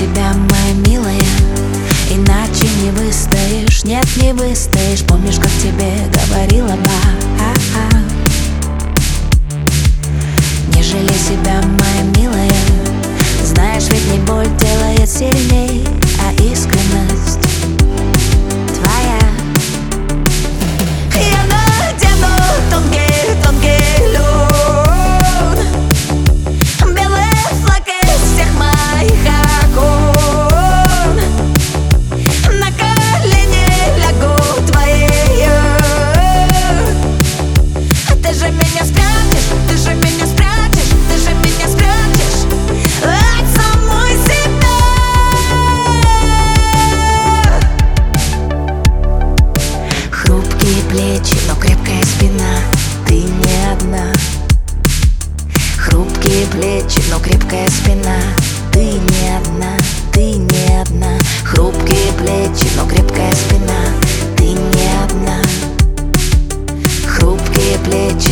себя, моя милая, иначе не выстоишь, нет, не выстоишь. Помнишь, как тебе говорила не жалей себя, моя милая. Знаешь, ведь не боль делает сильней, а искренность твоя. Я надену тонкий лед, белый флаг из всех моих окон. На колени лягу твои. Ты же меня спрячешь, ты же меня спрячешь, ты же меня спрячешь от самой себя. Хрупкие плечи, но крепкая спина, ты не одна. Хрупкие плечи, но крепкая спина, ты не одна, ты не одна. Хрупкие плечи, но крепкая спина, ты не одна. Хрупкие плечи,